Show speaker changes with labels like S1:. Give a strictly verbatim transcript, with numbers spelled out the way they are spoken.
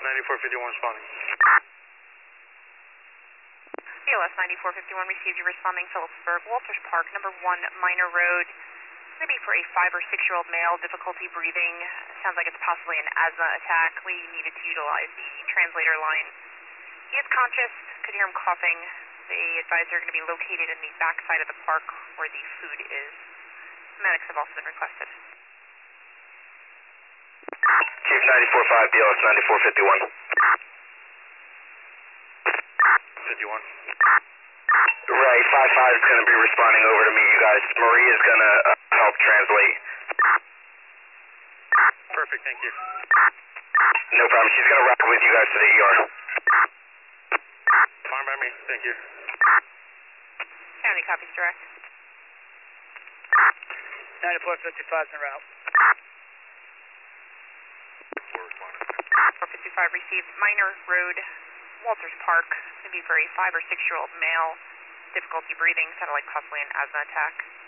S1: ninety-four fifty-one responding.
S2: B L S ninety-four fifty-one received you responding Phillipsburg, Walters Park, number one Minor Road. It's going to be for a five or six year old male, difficulty breathing. Sounds like it's possibly an asthma attack. We needed to utilize the translator line. He is conscious, could hear him coughing. They advise they're going to be located in the back side of the park where the food is. Medics have also been requested.
S3: Chief ninety-four five, B L S ninety-four fifty-one.
S1: fifty-one.
S3: Right, five five is going to be responding over to meet you guys. Marie is going to uh, help translate.
S1: Perfect, thank you.
S3: No problem. She's going to ride with you guys to the E R.
S1: Fine by me, thank you.
S2: County copies direct.
S4: ninety-four fifty-five en route.
S2: four fifty-five received Minor Road, Walters Park. It's going to be for a five or six year old male, difficulty breathing, sounded like possibly an asthma attack.